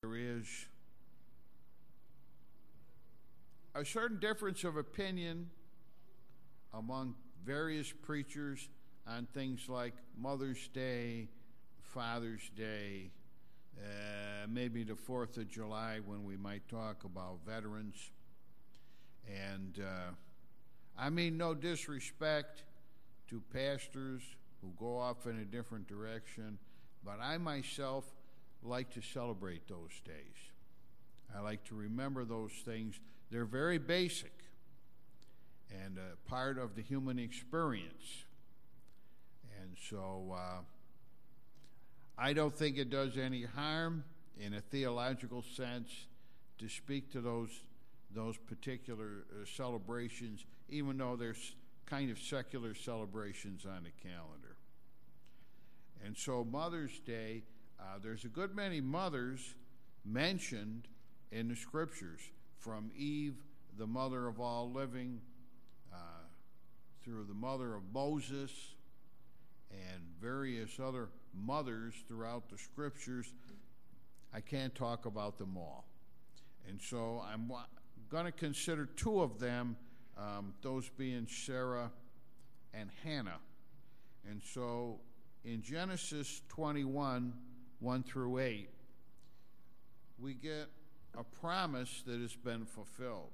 There is a certain difference of opinion among various preachers on things like Mother's Day, Father's Day, maybe the 4th of July when we might talk about veterans. And I mean no disrespect to pastors who go off in a different direction, but I myself like to celebrate those days. I like to remember those things. They're very basic and part of the human experience. And so I don't think it does any harm in a theological sense to speak to those particular celebrations, even though there's kind of secular celebrations on the calendar. And so Mother's Day, there's a good many mothers mentioned in the Scriptures, from Eve, the mother of all living, through the mother of Moses, and various other mothers throughout the Scriptures. I can't talk about them all. And so I'm going to consider two of them, those being Sarah and Hannah. And so in Genesis 21, 1 through 8, we get a promise that has been fulfilled.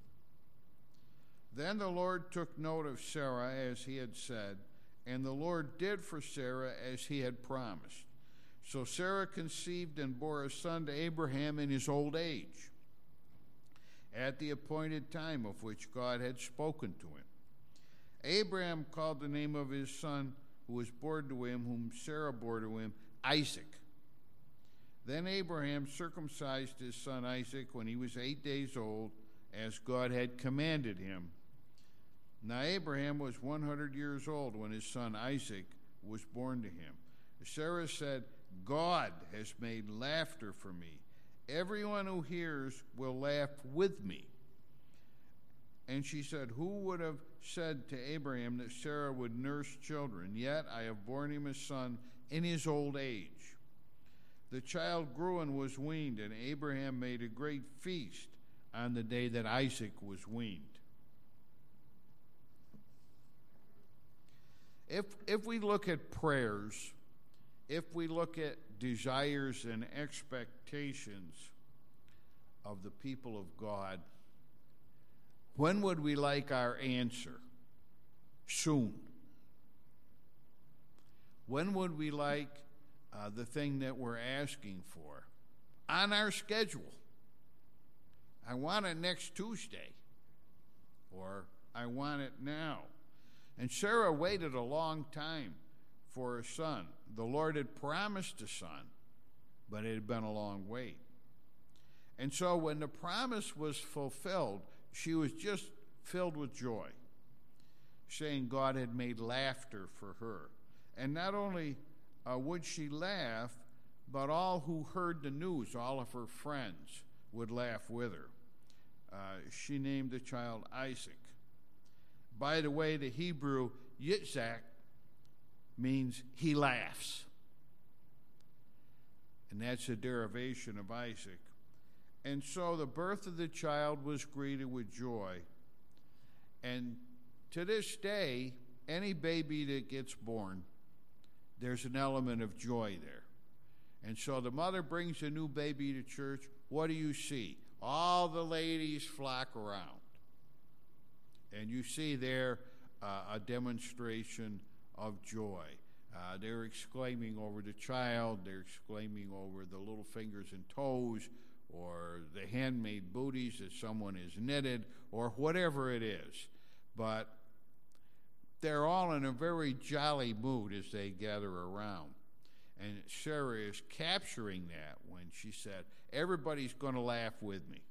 Then the Lord took note of Sarah as he had said, and the Lord did for Sarah as he had promised. So Sarah conceived and bore a son to Abraham in his old age, at the appointed time of which God had spoken to him. Abraham called the name of his son who was born to him, whom Sarah bore to him, Isaac. Then Abraham circumcised his son Isaac when he was 8 days old, as God had commanded him. Now Abraham was 100 years old when his son Isaac was born to him. Sarah said, God has made laughter for me. Everyone who hears will laugh with me. And she said, who would have said to Abraham that Sarah would nurse children? Yet I have borne him a son in his old age. The child grew and was weaned, and Abraham made a great feast on the day that Isaac was weaned. If we look at prayers, if we look at desires and expectations of the people of God, when would we like our answer? Soon. When would we like the thing that we're asking for? On our schedule. I want it next Tuesday, or I want it now. And Sarah waited a long time for a son. The Lord had promised a son, but it had been a long wait. And so when the promise was fulfilled, she was just filled with joy, saying God had made laughter for her. And not only would she laugh, but all who heard the news, all of her friends, would laugh with her. She named the child Isaac. By the way, the Hebrew Yitzhak means he laughs. And that's a derivation of Isaac. And so the birth of the child was greeted with joy. And to this day, any baby that gets born, there's an element of joy there. And so the mother brings a new baby to church. What do you see? All the ladies flock around. And you see there a demonstration of joy. They're exclaiming over the child. They're exclaiming over the little fingers and toes, or the handmade booties that someone has knitted, or whatever it is. But they're all in a very jolly mood as they gather around. And Sarah is capturing that when she said, everybody's going to laugh with me.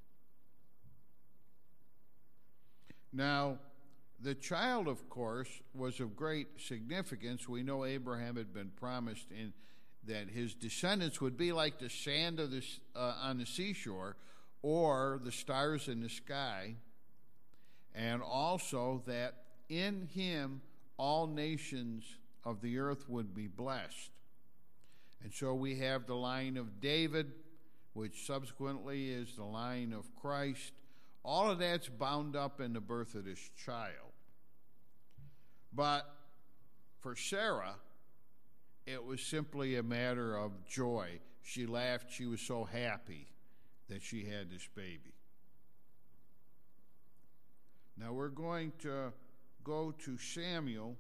Now, the child, of course, was of great significance. We know Abraham had been promised that his descendants would be like the sand of on the seashore, or the stars in the sky, and also that in him all nations of the earth would be blessed. And so we have the line of David, which subsequently is the line of Christ. All of that's bound up in the birth of this child. But for Sarah, it was simply a matter of joy. She laughed. She was so happy that she had this baby. Now we're going to go to Samuel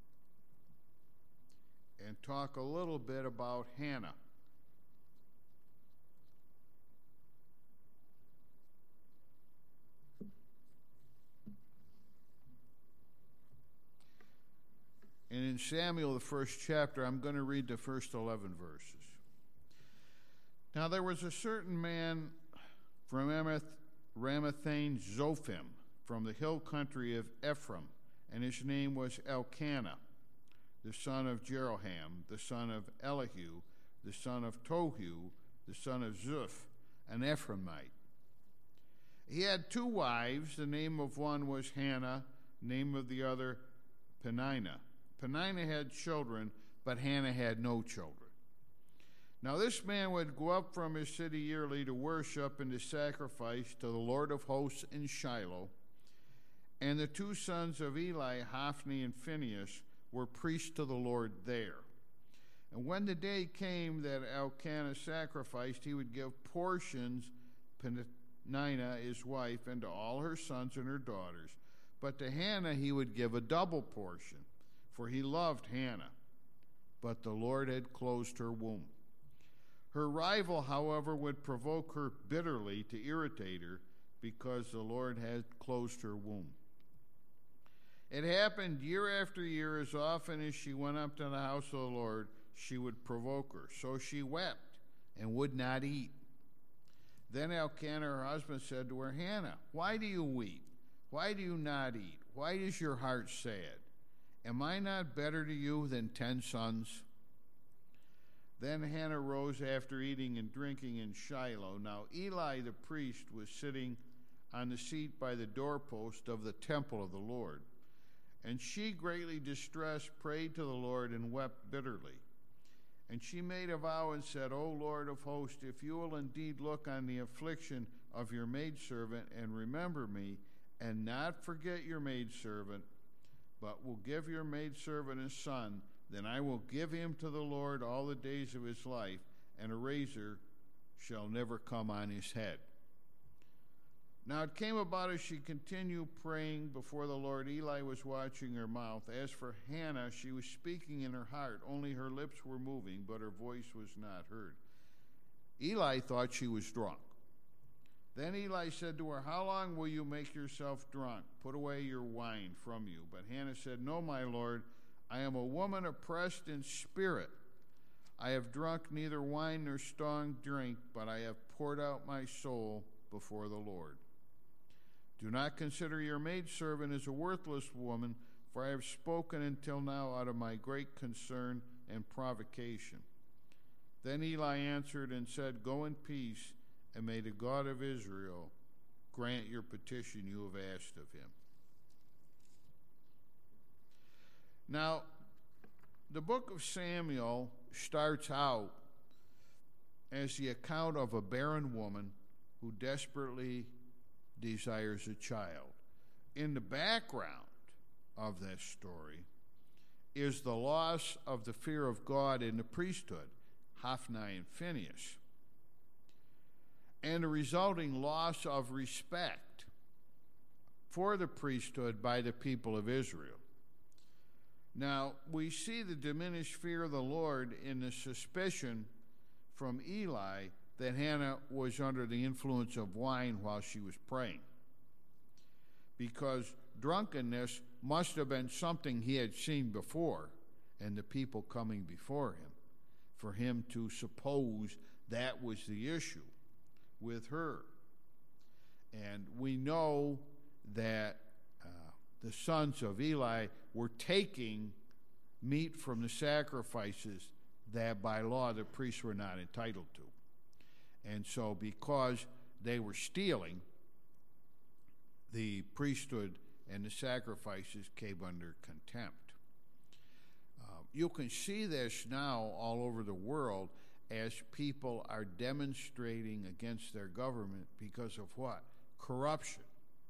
and talk a little bit about Hannah. And in Samuel, the first chapter, I'm going to read the first 11 verses. Now there was a certain man from Ramathaim Zophim, from the hill country of Ephraim, and his name was Elkanah, the son of Jeroham, the son of Elihu, the son of Tohu, the son of Zuph, an Ephraimite. He had 2 wives. The name of one was Hannah, name of the other Peninnah. Peninnah had children, but Hannah had no children. Now this man would go up from his city yearly to worship and to sacrifice to the Lord of hosts in Shiloh. And the 2 sons of Eli, Hophni and Phinehas, were priests to the Lord there. And when the day came that Elkanah sacrificed, he would give portions, Peninnah his wife, and to all her sons and her daughters. But to Hannah he would give a double portion, for he loved Hannah. But the Lord had closed her womb. Her rival, however, would provoke her bitterly to irritate her, because the Lord had closed her womb. It happened year after year, as often as she went up to the house of the Lord, she would provoke her. So she wept and would not eat. Then Elkanah, her husband, said to her, Hannah, why do you weep? Why do you not eat? Why is your heart sad? Am I not better to you than 10 sons? Then Hannah rose after eating and drinking in Shiloh. Now Eli the priest was sitting on the seat by the doorpost of the temple of the Lord. And she, greatly distressed, prayed to the Lord and wept bitterly. And she made a vow and said, O Lord of hosts, if you will indeed look on the affliction of your maidservant and remember me, and not forget your maidservant, but will give your maidservant a son, then I will give him to the Lord all the days of his life, and a razor shall never come on his head. Now it came about as she continued praying before the Lord, Eli was watching her mouth. As for Hannah, she was speaking in her heart. Only her lips were moving, but her voice was not heard. Eli thought she was drunk. Then Eli said to her, How long will you make yourself drunk? Put away your wine from you. But Hannah said, No, my Lord, I am a woman oppressed in spirit. I have drunk neither wine nor strong drink, but I have poured out my soul before the Lord. Do not consider your maidservant as a worthless woman, for I have spoken until now out of my great concern and provocation. Then Eli answered and said, Go in peace, and may the God of Israel grant your petition you have asked of him. Now, the book of Samuel starts out as the account of a barren woman who desperately desires a child. In the background of this story is the loss of the fear of God in the priesthood, Hophni and Phinehas, and the resulting loss of respect for the priesthood by the people of Israel. Now, we see the diminished fear of the Lord in the suspicion from Eli that Hannah was under the influence of wine while she was praying, because drunkenness must have been something he had seen before and the people coming before him, for him to suppose that was the issue with her. And we know that the sons of Eli were taking meat from the sacrifices that by law the priests were not entitled to. And so because they were stealing, the priesthood and the sacrifices came under contempt. You can see this now all over the world as people are demonstrating against their government because of what? Corruption.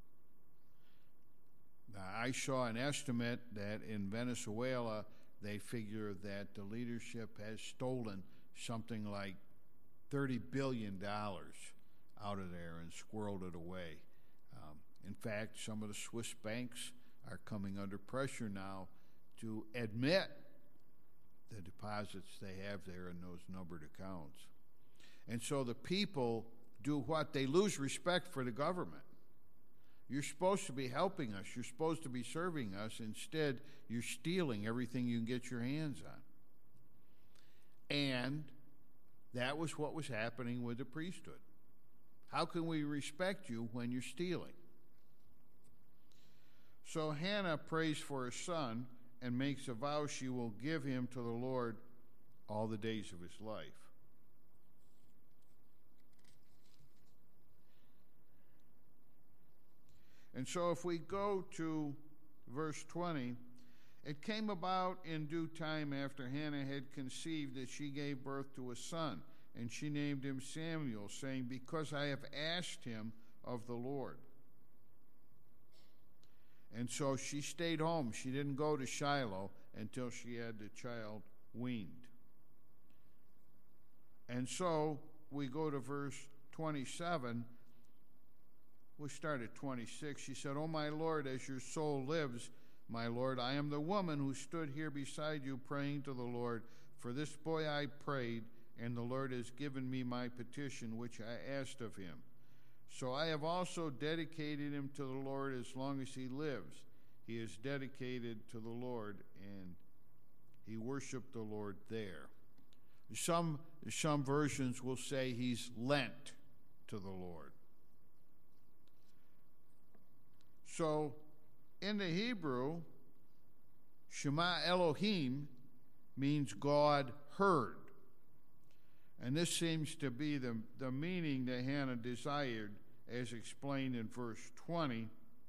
Now, I saw an estimate that in Venezuela, they figure that the leadership has stolen something like $30 billion out of there and squirreled it away. In fact, some of the Swiss banks are coming under pressure now to admit the deposits they have there in those numbered accounts. And so the people do what? They lose respect for the government. You're supposed to be helping us. You're supposed to be serving us. Instead, you're stealing everything you can get your hands on. And that was what was happening with the priesthood. How can we respect you when you're stealing? So Hannah prays for a son and makes a vow she will give him to the Lord all the days of his life. And so if we go to verse 20, it came about in due time after Hannah had conceived that she gave birth to a son, and she named him Samuel, saying, because I have asked him of the Lord. And so she stayed home. She didn't go to Shiloh until she had the child weaned. And so we go to verse 27. We start at 26. She said, O my Lord, as your soul lives, my Lord, I am the woman who stood here beside you praying to the Lord. For this boy I prayed, and the Lord has given me my petition, which I asked of him. So I have also dedicated him to the Lord as long as he lives. He is dedicated to the Lord, and he worshiped the Lord there. Some versions will say he's lent to the Lord. So in the Hebrew, Shema Elohim means God heard. And this seems to be the meaning that Hannah desired, as explained in verse 20.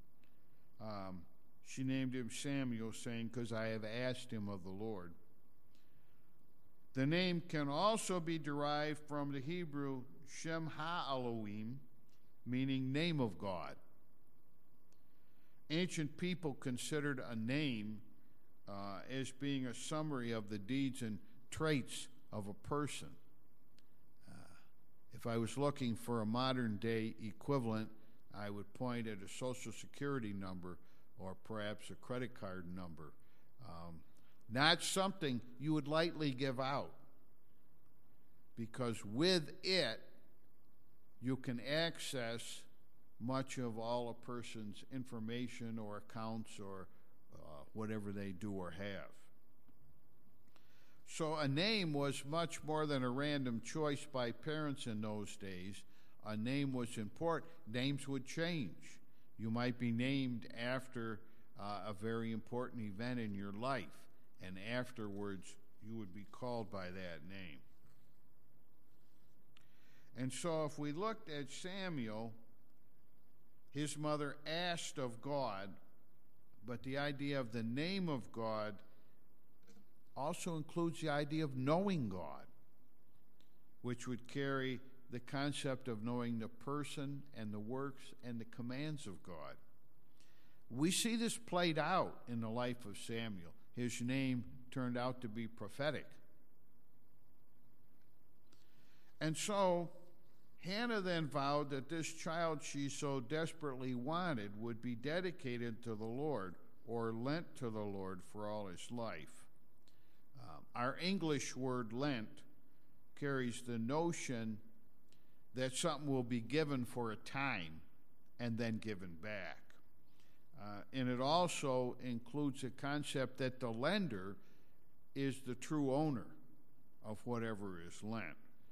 She named him Samuel, saying, because I have asked him of the Lord. The name can also be derived from the Hebrew Shem Ha-Elohim, meaning name of God. Ancient people considered a name as being a summary of the deeds and traits of a person. If I was looking for a modern-day equivalent, I would point at a Social Security number or perhaps a credit card number. Not something you would lightly give out, because with it, you can access much of all a person's information or accounts or whatever they do or have. So a name was much more than a random choice by parents in those days. A name was important. Names would change. You might be named after a very important event in your life, and afterwards you would be called by that name. And so if we looked at Samuel, his mother asked of God, but the idea of the name of God also includes the idea of knowing God, which would carry the concept of knowing the person and the works and the commands of God. We see this played out in the life of Samuel. His name turned out to be prophetic. And so Hannah then vowed that this child she so desperately wanted would be dedicated to the Lord or lent to the Lord for all his life. Our English word lent carries the notion that something will be given for a time and then given back. And it also includes a concept that the lender is the true owner of whatever is lent.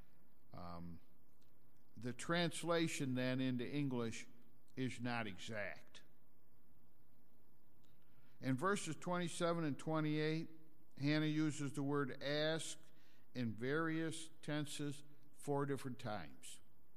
The translation then into English is not exact. In verses 27 and 28, Hannah uses the word ask in various tenses 4 different times.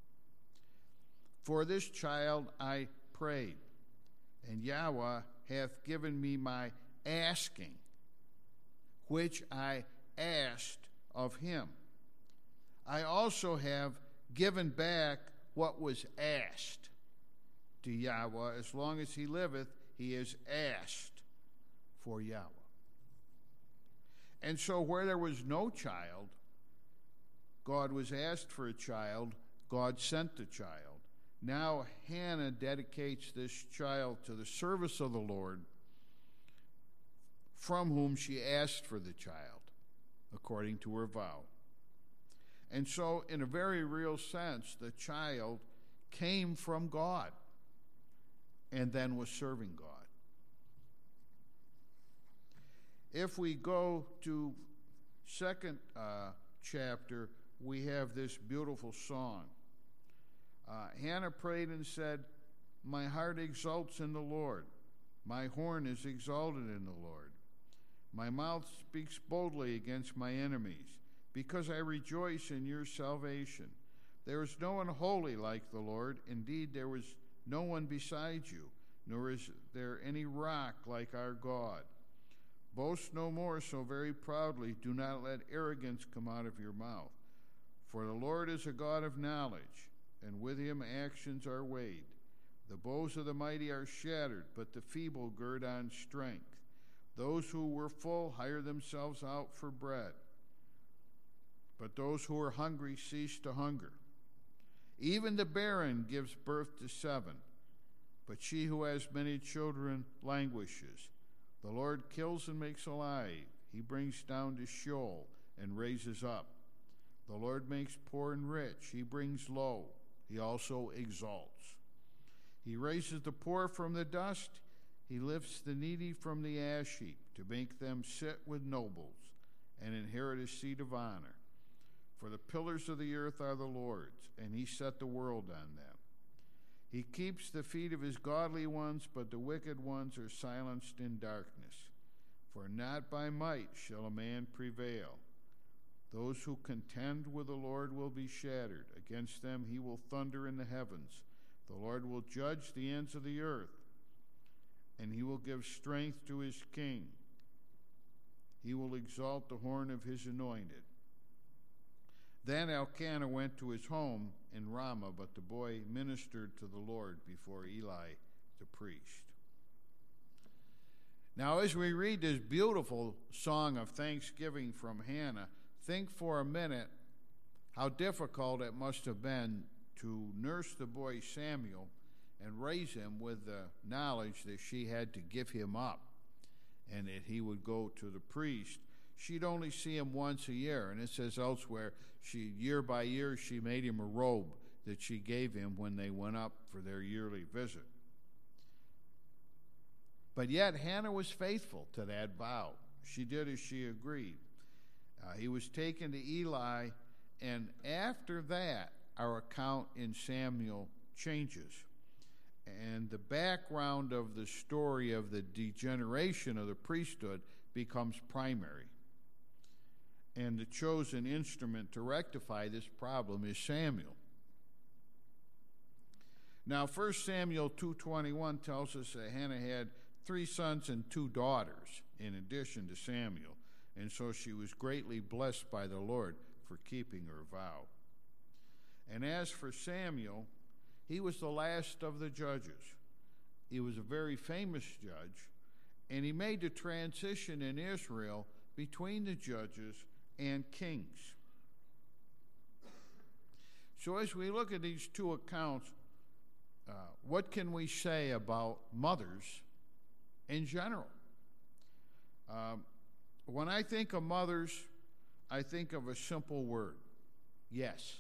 For this child I prayed, and Yahweh hath given me my asking, which I asked of him. I also have given back what was asked to Yahweh. As long as he liveth, he is asked for Yahweh. And so where there was no child, God was asked for a child, God sent the child. Now Hannah dedicates this child to the service of the Lord, from whom she asked for the child, according to her vow. And so, in a very real sense, the child came from God and then was serving God. If we go to second chapter, we have this beautiful song. Hannah prayed and said, "My heart exults in the Lord. My horn is exalted in the Lord. My mouth speaks boldly against my enemies, because I rejoice in your salvation. There is no one holy like the Lord. Indeed, there is no one beside you, nor is there any rock like our God. Boast no more so very proudly. Do not let arrogance come out of your mouth. For the Lord is a God of knowledge, and with him actions are weighed. The bows of the mighty are shattered, but the feeble gird on strength. Those who were full hire themselves out for bread, but those who are hungry cease to hunger. Even the barren gives birth to 7, but she who has many children languishes. The Lord kills and makes alive. He brings down to Sheol and raises up. The Lord makes poor and rich. He brings low. He also exalts. He raises the poor from the dust. He lifts the needy from the ash heap to make them sit with nobles and inherit a seat of honor. For the pillars of the earth are the Lord's, and he set the world on them. He keeps the feet of his godly ones, but the wicked ones are silenced in darkness. For not by might shall a man prevail. Those who contend with the Lord will be shattered. Against them he will thunder in the heavens. The Lord will judge the ends of the earth, and he will give strength to his king. He will exalt the horn of his anointed. Then Elkanah went to his home in Ramah, but the boy ministered to the Lord before Eli the priest. Now, as we read this beautiful song of thanksgiving from Hannah, think for a minute how difficult it must have been to nurse the boy Samuel and raise him with the knowledge that she had to give him up and that he would go to the priest. She'd only see him once a year, and it says elsewhere, year by year, she made him a robe that she gave him when they went up for their yearly visit. But yet, Hannah was faithful to that vow. She did as she agreed. He was taken to Eli, and after that, our account in Samuel changes. And the background of the story of the degeneration of the priesthood becomes primary. And the chosen instrument to rectify this problem is Samuel. Now, 1 Samuel 2:21 tells us that Hannah had 3 sons and 2 daughters in addition to Samuel, and so she was greatly blessed by the Lord for keeping her vow. And as for Samuel, he was the last of the judges. He was a very famous judge, and he made the transition in Israel between the judges and kings. So as we look at these 2 accounts, what can we say about mothers in general? When I think of mothers, I think of a simple word: yes.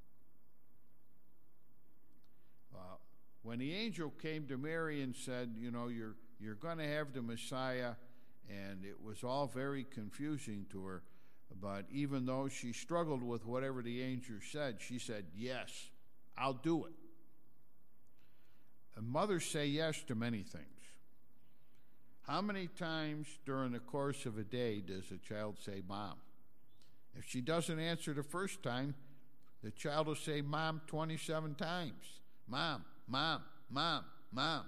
When the angel came to Mary and said, you're going to have the Messiah, and it was all very confusing to her, but even though she struggled with whatever the angel said, she said, yes, I'll do it. And mothers say yes to many things. How many times during the course of a day does a child say, Mom? If she doesn't answer the first time, the child will say, Mom, 27 times. Mom, Mom, Mom, Mom.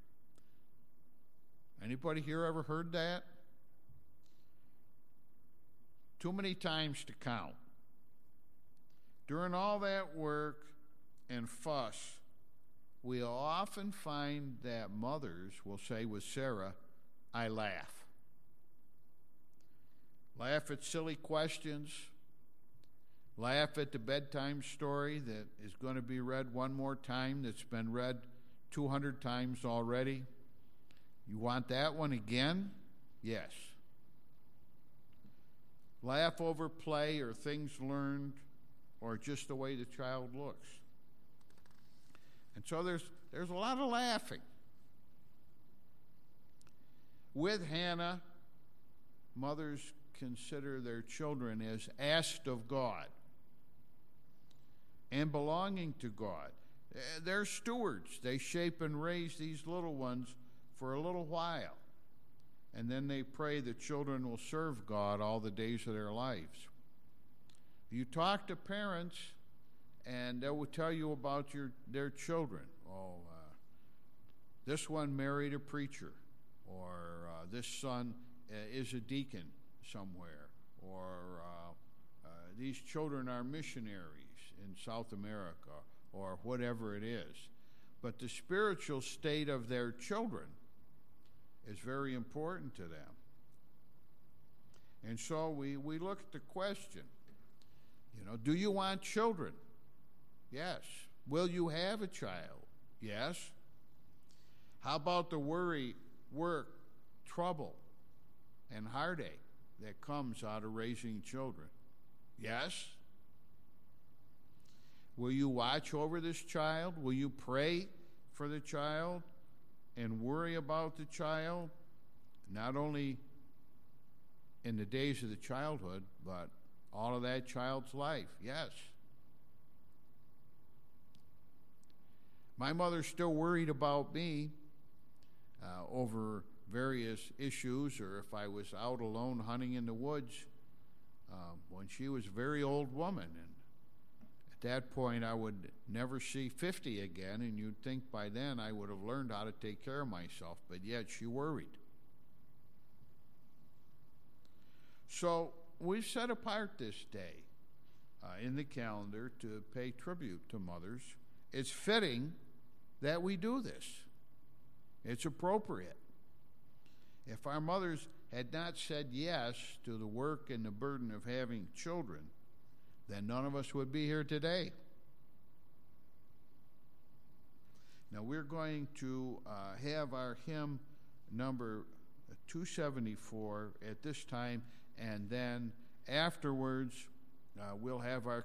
Anybody here ever heard that? Too many times to count. During all that work and fuss, we'll often find that mothers will say with Sarah, I laugh. Laugh at silly questions. Laugh at the bedtime story that is going to be read one more time that's been read 200 times already. You want that one again? Yes. Laugh over play or things learned or just the way the child looks. And so there's a lot of laughing. With Hannah, mothers consider their children as asked of God and belonging to God. They're stewards. They shape and raise these little ones for a little while. And then they pray the children will serve God all the days of their lives. You talk to parents, and they will tell you about their children. This one married a preacher, or this son is a deacon somewhere, or these children are missionaries in South America, or whatever it is. But the spiritual state of their children is very important to them. And so we look at the question, do you want children? Yes. Will you have a child? Yes. How about the worry, work, trouble, and heartache that comes out of raising children? Yes. Will you watch over this child? Will you pray for the child and worry about the child, not only in the days of the childhood, but all of that child's life? Yes. My mother's still worried about me over various issues, or if I was out alone hunting in the woods when she was a very old woman. And at that point, I would never see 50 again, and you'd think by then I would have learned how to take care of myself, but yet she worried. So we've set apart this day in the calendar to pay tribute to mothers. It's fitting that we do this. It's appropriate. If our mothers had not said yes to the work and the burden of having children, then none of us would be here today. Now we're going to have our hymn number 274 at this time, and then afterwards we'll have our